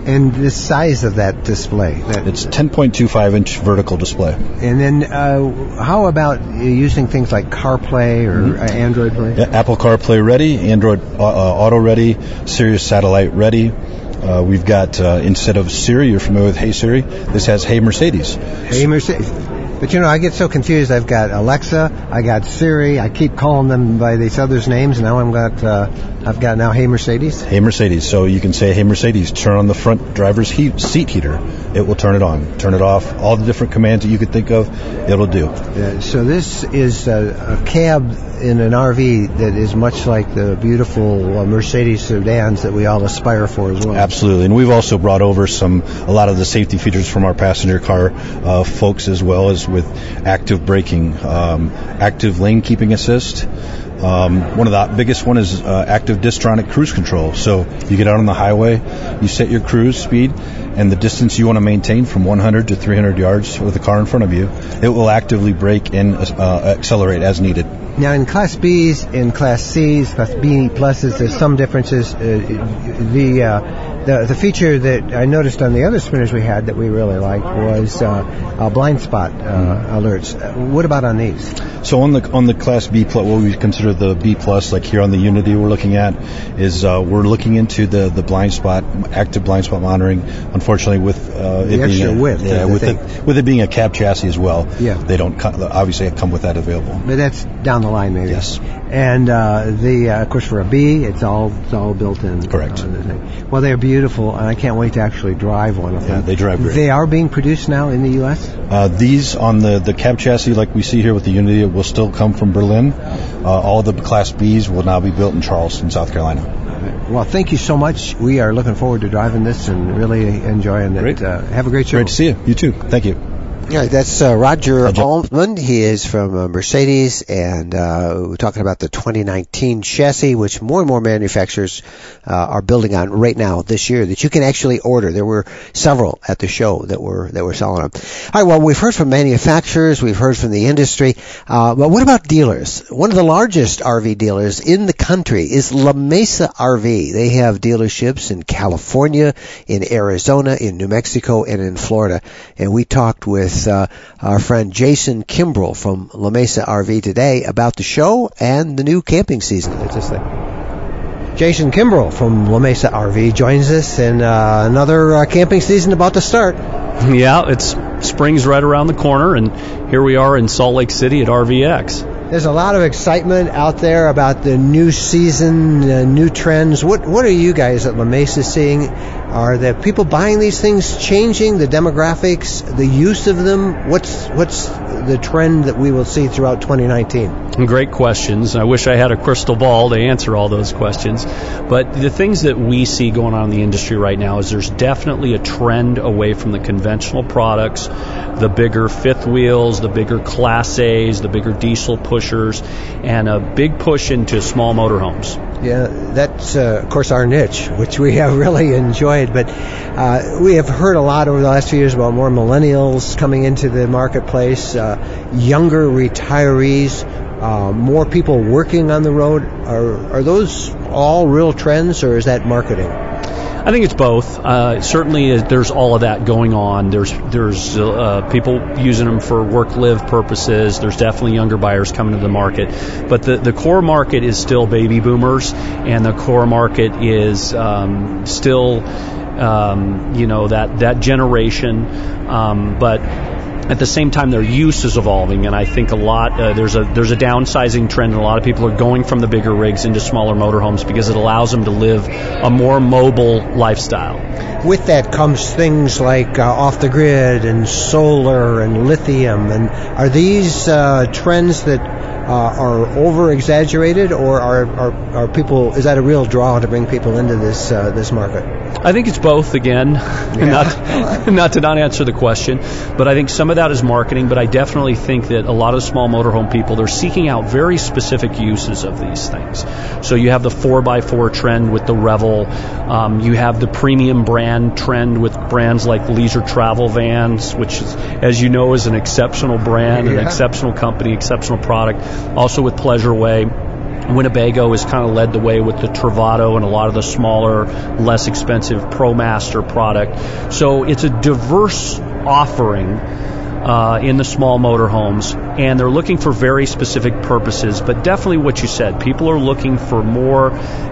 And the size of that display? That, it's ten point two five inch vertical display. And then uh, how about using things like CarPlay or mm-hmm. uh, Android Play? Yeah, Apple CarPlay ready, Android uh, Auto ready, Sirius Satellite ready. Uh, we've got, uh, instead of Siri, you're familiar with Hey Siri, this has Hey Mercedes. Hey Mercedes. But, you know, I get so confused. I've got Alexa, I got Siri, I keep calling them by these others' names, and now I've got, uh, I've got now Hey Mercedes. Hey Mercedes. So you can say, Hey Mercedes, turn on the front driver's heat, seat heater. It will turn it on. Turn it off. All the different commands that you could think of, it'll do. Yeah, so this is a, a cab in an R V that is much like the beautiful uh, Mercedes sedans that we all aspire for as well. Absolutely. And we've also brought over some, a lot of the safety features from our passenger car uh, folks, as well as with active braking, um, active lane keeping assist. Um, one of the biggest one is uh, active Distronic cruise control. So you get out on the highway, you set your cruise speed, and the distance you want to maintain from one hundred to three hundred yards with the car in front of you, it will actively brake and uh, accelerate as needed. Now, in Class B's and Class C's, Class B pluses, there's some differences. Uh, the uh, the the feature that I noticed on the other Sprinters we had that we really liked was uh, uh, blind spot uh, mm-hmm. alerts. Uh, what about on these? So on the on the Class B plus, what we consider the B plus, like here on the Unity we're looking at, is uh, we're looking into the, the blind spot, active blind spot monitoring. Unfortunately, with uh, the it extra being a, width, yeah, with it, with it being a cab chassis as well, yeah. they don't co- obviously come with that available. But that's down the line, maybe. Yes. And uh, the uh, of course for a B, it's all it's all built in. Correct. Uh, well, they're beautiful, and I can't wait to actually drive one of them. Yeah, they drive great. They are being produced now in the U S. Uh, these on the, the cab chassis, like we see here with the Unity, will still come from Berlin. Uh, all the Class B's will now be built in Charleston, South Carolina. Well, thank you so much. We are looking forward to driving this and really enjoying it. Great. Uh, have a great show. Great to see you. You too. Thank you. Yeah, that's uh, Roger Altman. He is from uh, Mercedes, and uh, we're talking about the twenty nineteen chassis, which more and more manufacturers uh, are building on right now this year that you can actually order. There were several at the show that were that were selling them. All right, well, we've heard from manufacturers, we've heard from the industry, uh, but what about dealers? One of the largest R V dealers in the country is La Mesa R V. They have dealerships in California, in Arizona, in New Mexico, and in Florida, and we talked with Uh, our friend Jason Kimbrell from La Mesa R V today about the show and the new camping season. It's just like Jason Kimbrell from La Mesa R V joins us, and uh, another uh, camping season about to start. Yeah, it's spring's right around the corner, and here we are in Salt Lake City at R V X. There's a lot of excitement out there about the new season, uh, new trends. What what are you guys at La Mesa seeing? Are the people buying these things changing, the demographics, the use of them? What's what's the trend that we will see throughout twenty nineteen? Great questions. I wish I had a crystal ball to answer all those questions. But the things that we see going on in the industry right now is there's definitely a trend away from the conventional products, the bigger fifth wheels, the bigger Class A's, the bigger diesel pushers, and a big push into small motorhomes. Yeah, that's, uh, of course, our niche, which we have really enjoyed. But uh, we have heard a lot over the last few years about more millennials coming into the marketplace, uh, younger retirees, uh, more people working on the road. Are, are those all real trends, or is that marketing? I think it's both. Uh, certainly, there's all of that going on. There's there's uh, people using them for work-live purposes. There's definitely younger buyers coming to the market. But the, the core market is still baby boomers, and the core market is um, still, um, you know, that, that generation. Um, but at the same time, their use is evolving, and I think a lot uh, there's a there's a downsizing trend, and a lot of people are going from the bigger rigs into smaller motorhomes because it allows them to live a more mobile lifestyle. With that comes things like uh, off the grid and solar and lithium. And are these uh, trends that uh, are over exaggerated, or are, are are people? Is that a real draw to bring people into this uh, this market? I think it's both, again, yeah. not, not to not answer the question, but I think some of that is marketing, but I definitely think that a lot of small motorhome people, they're seeking out very specific uses of these things. So you have the four by four trend with the Revel, um, you have the premium brand trend with brands like Leisure Travel Vans, which, is, as you know, is an exceptional brand, yeah. an exceptional company, exceptional product, also with Pleasure Way. Winnebago has kind of led the way with the Travato and a lot of the smaller, less expensive ProMaster product. So it's a diverse offering uh, in the small motorhomes, and they're looking for very specific purposes. But definitely what you said, people are looking for more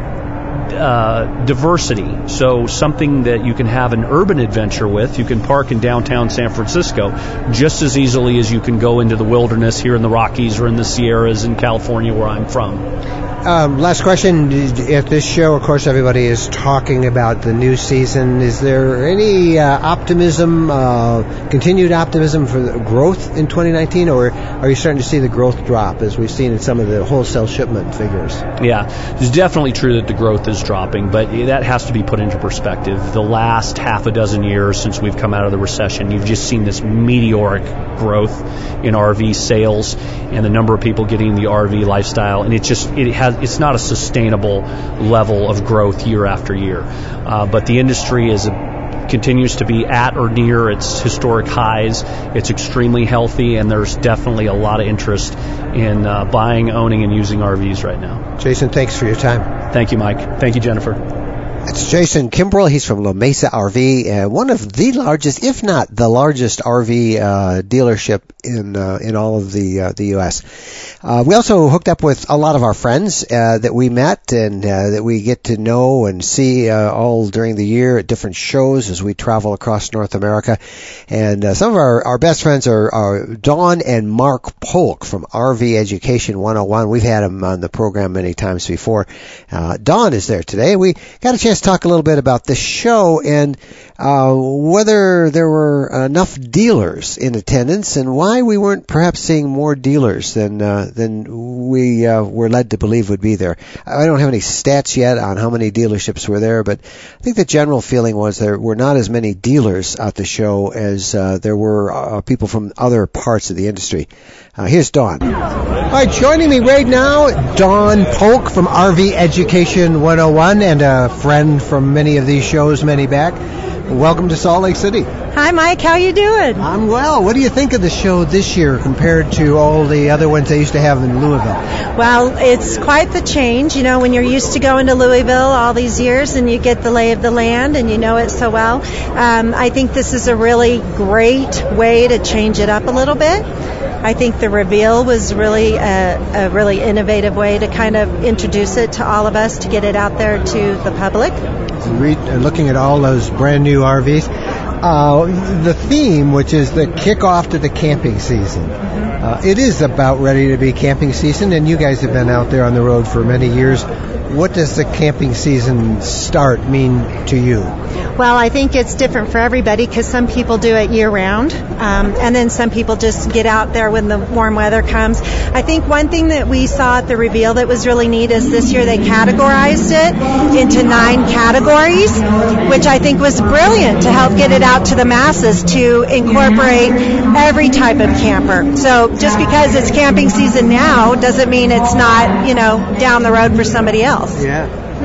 Uh, diversity. So something that you can have an urban adventure with. You can park in downtown San Francisco just as easily as you can go into the wilderness here in the Rockies or in the Sierras in California where I'm from. Um, last question. At this show, of course, everybody is talking about the new season. Is there any uh, optimism, uh, continued optimism for the growth in twenty nineteen, or are you starting to see the growth drop as we've seen in some of the wholesale shipment figures? Yeah, it's definitely true that the growth is dropping, but that has to be put into perspective. The last half a dozen years since we've come out of the recession, you've just seen this meteoric growth in R V sales and the number of people getting the R V lifestyle, and it just it has it's not a sustainable level of growth year after year. Uh, but the industry is a, continues to be at or near its historic highs. It's extremely healthy, and there's definitely a lot of interest in uh, buying, owning, and using R Vs right now. Jason, thanks for your time. Thank you, Mike. Thank you, Jennifer. That's Jason Kimbrell. He's from La Mesa R V, uh, one of the largest, if not the largest, R V uh, dealership in uh, in all of the uh, the U S Uh, we also hooked up with a lot of our friends uh, that we met and uh, that we get to know and see uh, all during the year at different shows as we travel across North America. And uh, some of our, our best friends are, are Dawn and Mark Polk from R V Education one oh one. We've had them on the program many times before. Uh, Dawn is there today. We got a chance to talk a little bit about the show and uh, whether there were enough dealers in attendance and why we weren't perhaps seeing more dealers than uh, than we uh, were led to believe would be there. I don't have any stats yet on how many dealerships were there, but I think the general feeling was there were not as many dealers at the show as uh, there were uh, people from other parts of the industry. Uh, here's Dawn. All right, joining me right now, Dawn Polk from R V Education one oh one and a friend from many of these shows, many back. Welcome to Salt Lake City. Hi, Mike. How you doing? I'm well. What do you think of the show this year compared to all the other ones they used to have in Louisville? Well, it's quite the change. You know, when you're used to going to Louisville all these years and you get the lay of the land and you know it so well, um, I think this is a really great way to change it up a little bit. I think the reveal was really a, a really innovative way to kind of introduce it to all of us, to get it out there to the public. Read, uh, looking at all those brand new R Vs. Uh, the theme, which is the kickoff to the camping season. Uh, it is about ready to be camping season, and you guys have been out there on the road for many years. What does the camping season start mean to you? Well, I think it's different for everybody because some people do it year-round, um, and then some people just get out there when the warm weather comes. I think one thing that we saw at the reveal that was really neat is this year they categorized it into nine categories, which I think was brilliant to help get it out to the masses to incorporate every type of camper. So just because it's camping season now doesn't mean it's not, you know, down the road for somebody else. Yeah.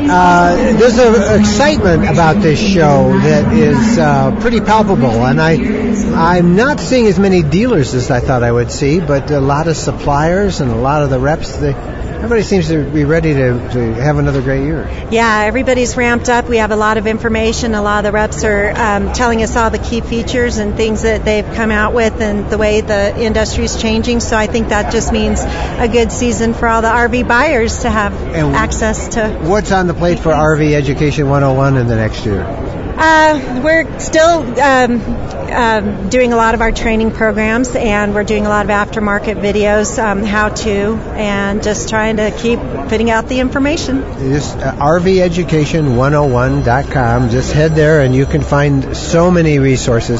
Uh, there's an excitement about this show that is uh, pretty palpable, and I, I'm not seeing as many dealers as I thought I would see, but a lot of suppliers and a lot of the reps. They, everybody seems to be ready to, to have another great year. Yeah, everybody's ramped up. We have a lot of information. A lot of the reps are um, telling us all the key features and things that they've come out with and the way the industry is changing. So I think that just means a good season for all the R V buyers to have and access to. What's on the plate for R V Education one oh one in the next year? Uh, we're still um, um, doing a lot of our training programs, and we're doing a lot of aftermarket videos, um, how to, and just trying to keep putting out the information. Just uh, R V education one oh one dot com. Just head there, and you can find so many resources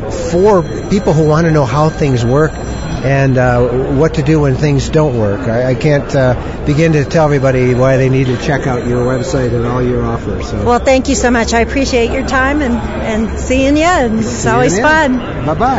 for people who want to know how things work and uh, what to do when things don't work. I, I can't uh, begin to tell everybody why they need to check out your website and all your offers. So. Well, thank you so much. I appreciate your time and, and seeing you, and it's always fun. Bye-bye.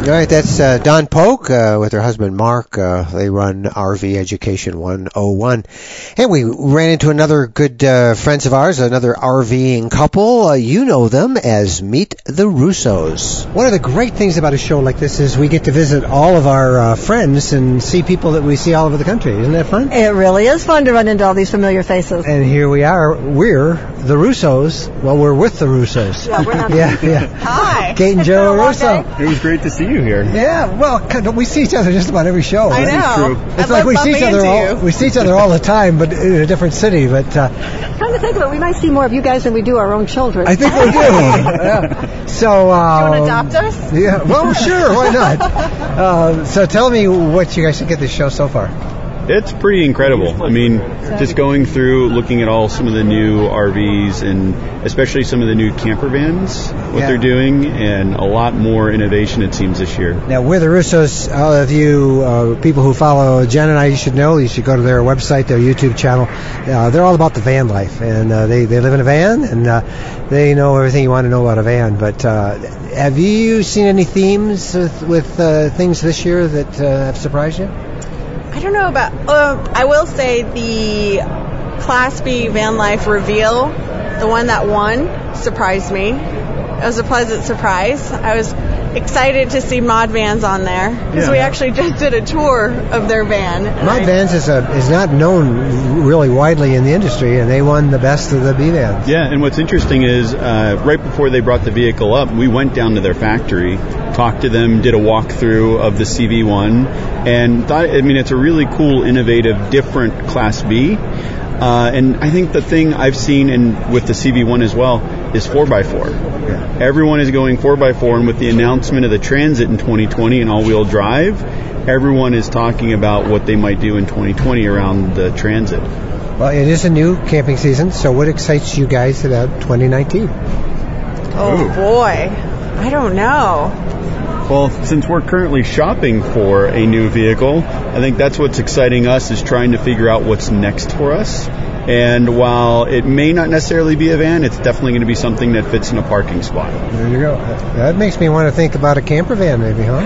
All right, that's uh, Dawn Polk uh, with her husband Mark. Uh, they run R V Education one oh one. And we ran into another good uh, friends of ours, another RVing couple. Uh, you know them as Meet the Russos. One of the great things about a show like this is we get to visit all of our uh, friends and see people that we see all over the country. Isn't that fun? It really is fun to run into all these familiar faces. And here we are. We're the Russos. Well, we're with the Russos. Yeah, we're not yeah, yeah. Hi. Kate and Joe Russo. It was great to see you here. Yeah, well, we see each other just about every show. I know. True. It's I like we see each other all we see each other all the time, but in a different city. But uh, come to think of it, we might see more of you guys than we do our own children. I think we do. yeah. So, uh, do you want to adopt us? Yeah. Well, sure. Why not? uh, so, tell me what you guys think of this show so far. It's pretty incredible. I mean, just going through, looking at all some of the new R Vs and especially some of the new camper vans, what yeah. they're doing, and a lot more innovation, it seems, this year. Now, we're the Russos. All of you uh, people who follow Jen and I, you should know, you should go to their website, their YouTube channel. Uh, they're all about the van life, and uh, they, they live in a van, and uh, they know everything you want to know about a van. But uh, have you seen any themes with, with uh, things this year that uh, have surprised you? I don't know about, uh, I will say the Class B van life reveal, the one that won, surprised me. It was a pleasant surprise. I was excited to see Mod Vans on there because yeah. we actually just did a tour of their van. Mod Vans is a, is not known really widely in the industry, and they won the best of the B vans. Yeah, and what's interesting is uh, right before they brought the vehicle up, we went down to their factory, talked to them, did a walkthrough of the C V one, and thought, I mean, it's a really cool, innovative, different Class B. Uh, and I think the thing I've seen in with the C V one as well is four by four. Yeah. Everyone is going four by four, and with the announcement of the Transit in twenty twenty and all-wheel drive, everyone is talking about what they might do in twenty twenty around the Transit. Well, it is a new camping season, so what excites you guys about twenty nineteen? Oh, Ooh. boy. I don't know. Well, since we're currently shopping for a new vehicle, I think that's what's exciting us, is trying to figure out what's next for us. And while it may not necessarily be a van, it's definitely going to be something that fits in a parking spot. There you go. That makes me want to think about a camper van maybe, huh?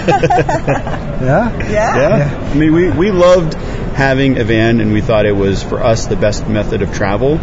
yeah? yeah? Yeah. I mean, we, we loved having a van, and we thought it was, for us, the best method of travel.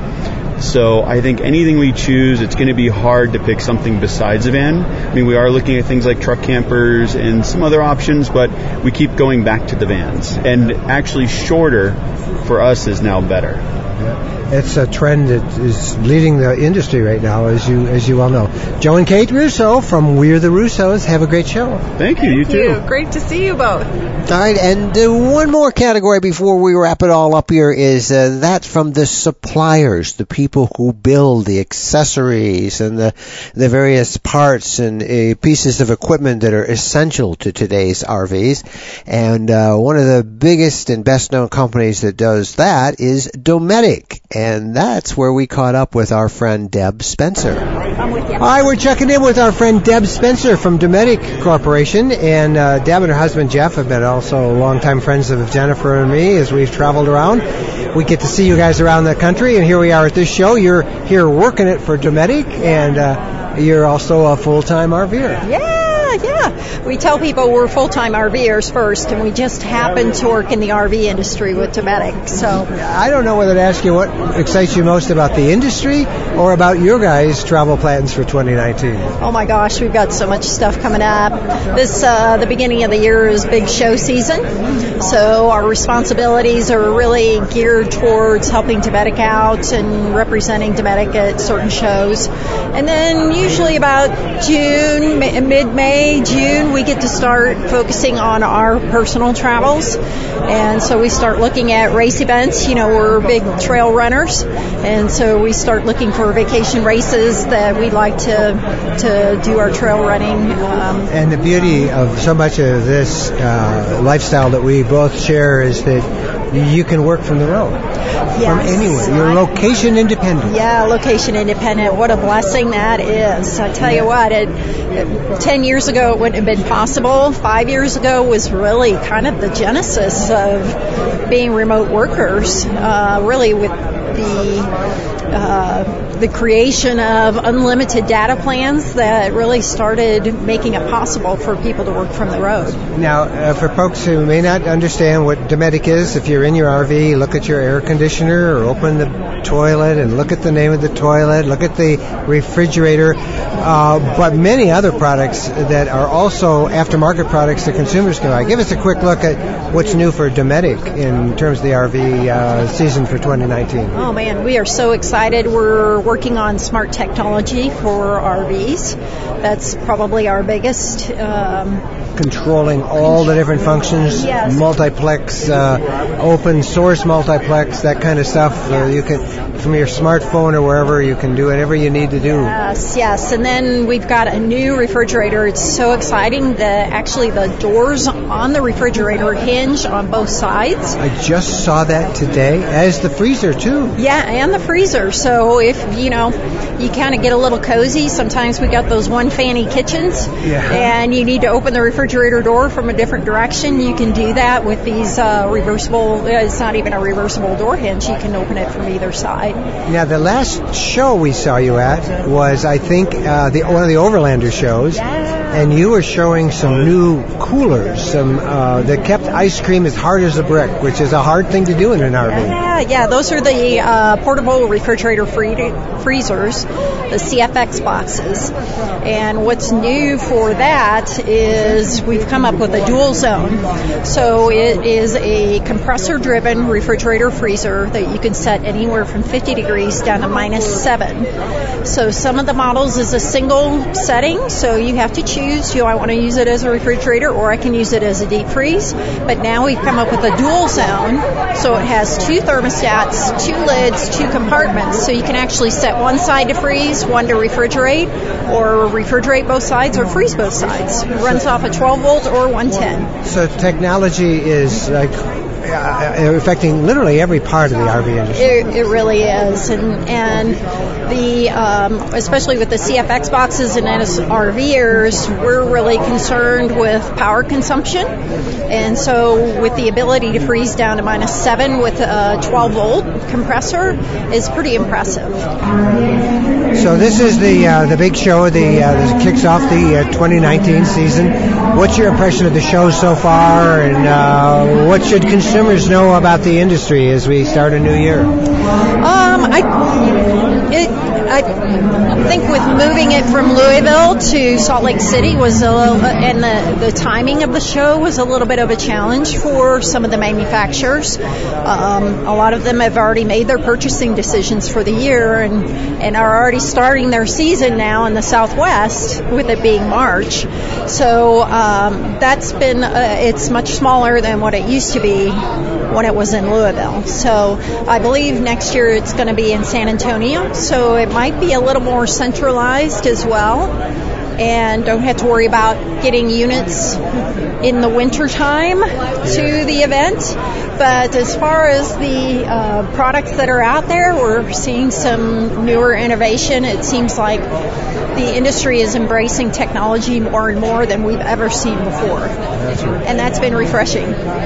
So I think anything we choose, it's going to be hard to pick something besides a van. I mean, we are looking at things like truck campers and some other options, but we keep going back to the vans. And actually shorter for us is now better. Yeah. It's a trend that is leading the industry right now, as you as you well know. Joe and Kate Russo from We're the Russos. Have a great show. Thank you. You Thank too. You. Great to see you both. All right, and uh, one more category before we wrap it all up here is uh, that from the suppliers, the people who build the accessories and the the various parts and uh, pieces of equipment that are essential to today's R Vs. And uh, one of the biggest and best known companies that does that is Dometic. And that's where we caught up with our friend Deb Spencer. I'm with you. All right, we're checking in with our friend Deb Spencer from Dometic Corporation. And uh, Deb and her husband Jeff have been also longtime friends of Jennifer and me as we've traveled around. We get to see you guys around the country, and here we are at this show. You're here working it for Dometic, and uh, you're also a full-time RVer. Yeah. Yeah, we tell people we're full-time RVers first, and we just happen to work in the R V industry with Dometic. So I don't know whether to ask you what excites you most about the industry or about your guys' travel plans for twenty nineteen. Oh my gosh, we've got so much stuff coming up. This uh, the beginning of the year is big show season, so our responsibilities are really geared towards helping Dometic out and representing Dometic at certain shows. And then usually about June, mid-May, June, we get to start focusing on our personal travels. And so we start looking at race events. You know, we're big trail runners. And so we start looking for vacation races that we'd like to to do our trail running. Um, and the beauty of so much of this uh, lifestyle that we both share is that you can work from the road. Yes. From anywhere. You're location independent. Yeah, location independent. What a blessing that is. I tell you what, it, it, ten years ago it wouldn't have been possible. Five years ago was really kind of the genesis of being remote workers, uh, really with the uh, the creation of unlimited data plans that really started making it possible for people to work from the road. Now, uh, for folks who may not understand what Dometic is, if you're in your R V, look at your air conditioner or open the toilet and look at the name of the toilet, look at the refrigerator, uh, but many other products that are also aftermarket products that consumers can buy. Give us a quick look at what's new for Dometic in terms of the R V uh, season for twenty nineteen. Oh man, we are so excited. We're working on smart technology for R Vs. That's probably our biggest. Um, Controlling all the different functions, yes. multiplex, uh, open source multiplex, that kind of stuff. Uh, you can, from your smartphone or wherever, you can do whatever you need to do. Yes, yes. And then we've got a new refrigerator. It's so exciting that actually the doors on the refrigerator hinge on both sides. I just saw that today, as the freezer too. Yeah, and the freezer. So if, you know, you kind of get a little cozy, sometimes we got those one fanny kitchens, yeah. and you need to open the refrigerator door from a different direction. You can do that with these uh, reversible, it's not even a reversible door hinge. You can open it from either side. Now, the last show we saw you at was, I think, uh, the one of the Overlander shows. Yeah. And you were showing some new coolers, some uh, that kept ice cream as hard as a brick, which is a hard thing to do in an R V. Yeah, yeah. Those are the uh, portable refrigerator free- freezers, the C F X boxes. And what's new for that is we've come up with a dual zone. So it is a compressor-driven refrigerator freezer that you can set anywhere from fifty degrees down to minus seven. So some of the models is a single setting, so you have to choose. Do I want to use it as a refrigerator, or I can use it as a deep freeze? But now we've come up with a dual zone, so it has two thermostats, two lids, two compartments, so you can actually set one side to freeze, one to refrigerate, or refrigerate both sides or freeze both sides. It runs off a twelve volt or one ten. So technology is like uh, affecting literally every part of the R V industry. It, it really is, and and the um, especially with the C F X boxes and as RVers, we're really concerned with power consumption, and so with the ability to freeze down to minus seven with a twelve volt compressor is pretty impressive. So this is the uh, the big show. The uh, this kicks off the uh, twenty nineteen season. What's your impression of the show so far, and uh, what should consumers know about the industry as we start a new year? Um, I it I think with moving it from Louisville to Salt Lake City was a little, and the the timing of the show was a little bit of a challenge for some of the manufacturers. Um, a lot of them have already made their purchasing decisions for the year and and are already starting their season now in the Southwest, with it being March. So um, that's been uh, it's much smaller than what it used to be when it was in Louisville. So I believe next year it's going to be in San Antonio, so it might be a little more centralized as well, and don't have to worry about getting units in the winter time to the event. But as far as the uh, products that are out there, we're seeing some newer innovation. It seems like the industry is embracing technology more and more than we've ever seen before. That's right. And that's been refreshing.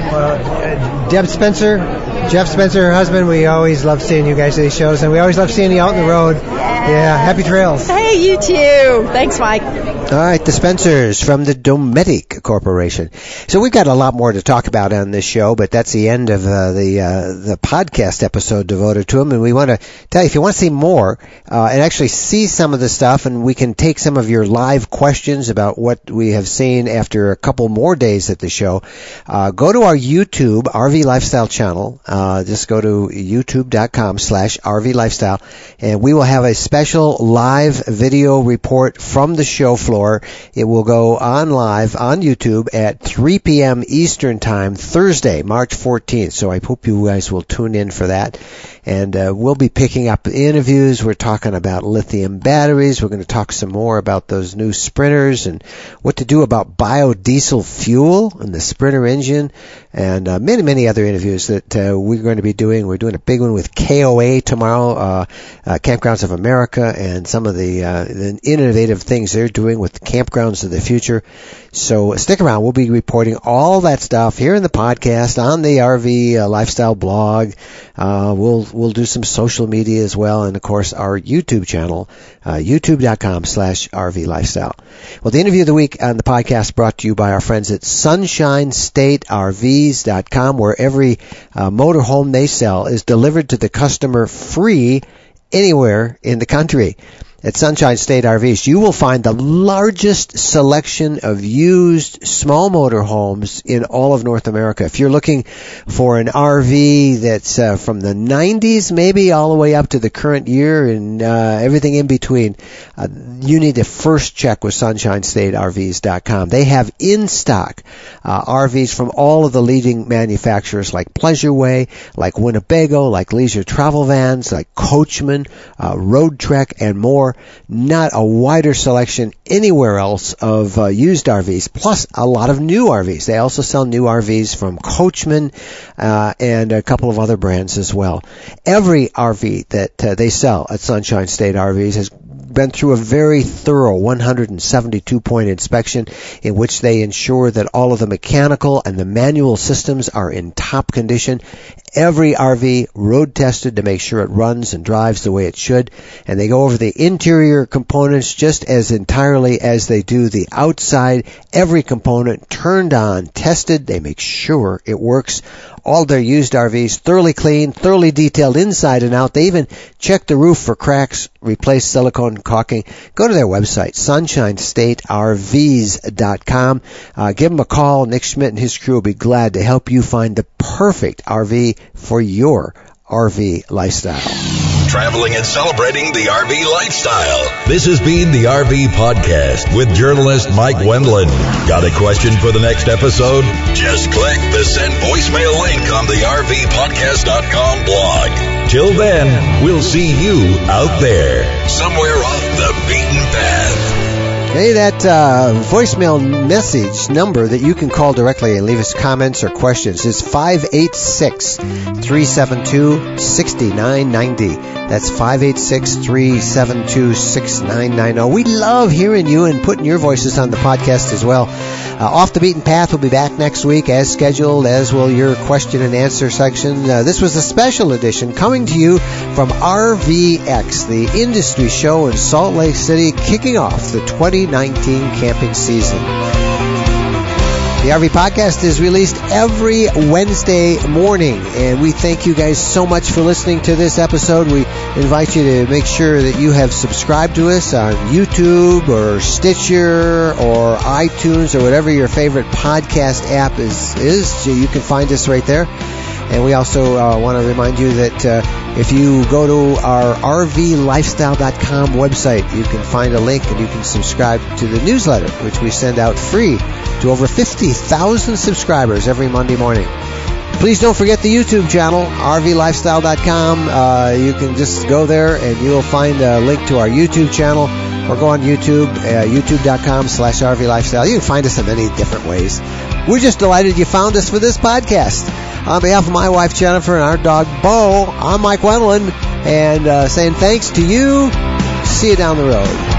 Uh, Deb Spencer, Jeff Spencer, her husband, we always love seeing you guys at these shows, and we always love seeing you out on the road. Yeah, happy trails. Hey, you too. Thanks, Mike. All right, the Spencers from the Dometic Corporation. So we've got a lot more to talk about on this show, but that's the end of uh, the uh, the podcast episode devoted to them. And we want to tell you, if you want to see more uh, and actually see some of the stuff, and we can take some of your live questions about what we have seen after a couple more days at the show, uh, go to our YouTube R V Lifestyle channel. Uh, just go to youtube.com slash RV Lifestyle, and we will have a special live video report from the show floor. It will go on live on YouTube at three p.m. Eastern Time, Thursday, March fourteenth. So I hope you guys will tune in for that. And uh, we'll be picking up interviews. We're talking about lithium batteries. We're going to talk some more about those new Sprinters and what to do about biodiesel fuel and the Sprinter engine, and uh, many, many other interviews that uh, we're going to be doing. We're doing a big one with K O A tomorrow, uh, uh, Campgrounds of America, and some of the, uh, the innovative things they're doing with the campgrounds of the future. So stick around. We'll be reporting all that stuff here in the podcast, on the R V uh, Lifestyle blog. Uh, we'll we'll do some social media as well, and of course our YouTube channel, uh, youtube.com slash RV Lifestyle. Well, the interview of the week on the podcast brought to you by our friends at Sunshine State R Vs dot com, where every uh, motorhome they sell is delivered to the customer free anywhere in the country. At Sunshine State R Vs, you will find the largest selection of used small motorhomes in all of North America. If you're looking for an R V that's uh, from the nineties, maybe all the way up to the current year and uh, everything in between, uh, you need to first check with Sunshine State R Vs dot com. They have in stock uh, R Vs from all of the leading manufacturers like Pleasureway, like Winnebago, like Leisure Travel Vans, like Coachman, uh, Road Trek, and more. Not a wider selection anywhere else of uh, used R Vs, plus a lot of new R Vs. They also sell new R Vs from Coachman uh, and a couple of other brands as well. Every R V that uh, they sell at Sunshine State R Vs has been through a very thorough one hundred seventy-two point inspection in which they ensure that all of the mechanical and the manual systems are in top condition. Every R V road tested to make sure it runs and drives the way it should, and they go over the interior components just as entirely as they do the outside. Every component turned on, tested, they make sure it works. All their used R Vs thoroughly clean, thoroughly detailed inside and out. They even check the roof for cracks, replace silicone caulking. Go to their website, sunshine state R Vs dot com. Uh, give them a call. Nick Schmidt and his crew will be glad to help you find the perfect R V for your R V lifestyle. Traveling and celebrating the R V lifestyle. This has been the R V Podcast with journalist Mike Wendland. Got a question for the next episode? Just click the send voicemail link on the R V podcast dot com blog. Till then, we'll see you out there, somewhere off the beaten path. Hey, that uh, voicemail message number that you can call directly and leave us comments or questions is five eight six, three seven two, six nine nine zero. That's five eight six, three seven two, six nine nine zero. We love hearing you and putting your voices on the podcast as well. Uh, Off the Beaten Path will be back next week as scheduled, as will your question and answer section. Uh, this was a special edition coming to you from R V X, the industry show in Salt Lake City, kicking off the twenty nineteen camping season. The R V Podcast is released every Wednesday morning, and we thank you guys so much for listening to this episode. We invite you to make sure that you have subscribed to us on YouTube or Stitcher or iTunes or whatever your favorite podcast app is. is. So you can find us right there. And we also uh, want to remind you that uh, if you go to our R V lifestyle dot com website, you can find a link and you can subscribe to the newsletter, which we send out free to over fifty thousand subscribers every Monday morning. Please don't forget the YouTube channel, R V lifestyle dot com. Uh, you can just go there and you'll find a link to our YouTube channel, or go on YouTube, uh, youtube.com slash RVLifestyle. You can find us in many different ways. We're just delighted you found us for this podcast. On behalf of my wife, Jennifer, and our dog, Bo, I'm Mike Wendland, and uh, saying thanks to you. See you down the road.